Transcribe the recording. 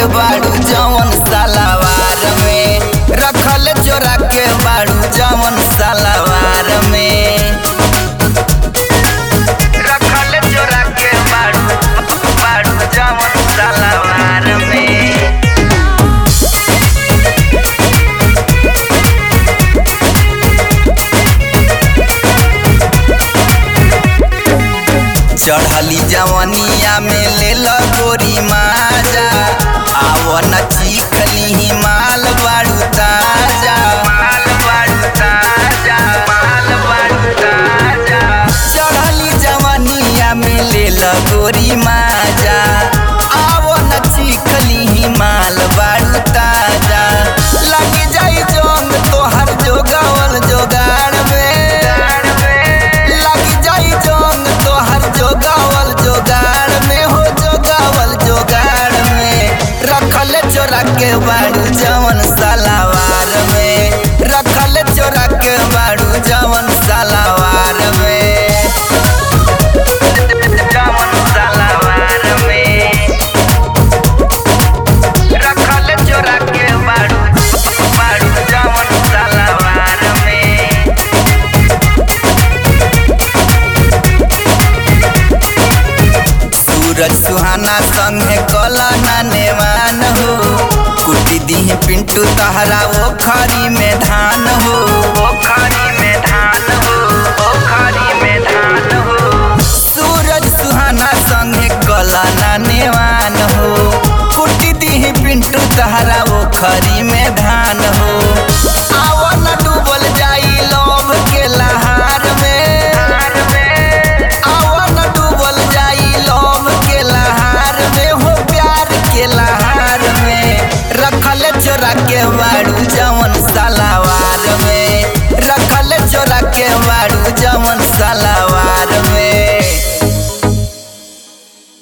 बाड़ू जवन सलावार में, रखल चोरा के बाड़ू जवन सलावार में, रखल चोरा के बाड़ू जवन सलावार में। चढ़ली जवनिया में ले लो गोरी माजा, आवो न चीखली माल बाड़ू ताजा, माल बाड़ू ताजा, माल बाड़ू ताजा। चढ़ली जवनिया में ले लो गोरी माजा, आवो न चीखली माल बाड़ू ताजा। लगी जाई जोंग तोहर जोगावल जोगाड़ में, लगी जाई जोंग तोहर जोगावल जोगाड़ में, हो जोगावल जोगाड़ में। रखल चोरा के बाड़ू जवन सलावार में, रखल चोरा के बाड़ू जवन सलावार में, जवन सलावार में, रखल चोरा के बाड़ू जवन सलावार में। सूरज सुहाना संगे कला नानेवान हो, कुटी दीह पिंटू तहरा वो खरी में धान हो, वो खरी में धान हो, वो खरी में धान हो। सूरज सुहाना संगे कला नानेवान हो, कुटी दीह पिंटू तहरा वो खरी में धान हो।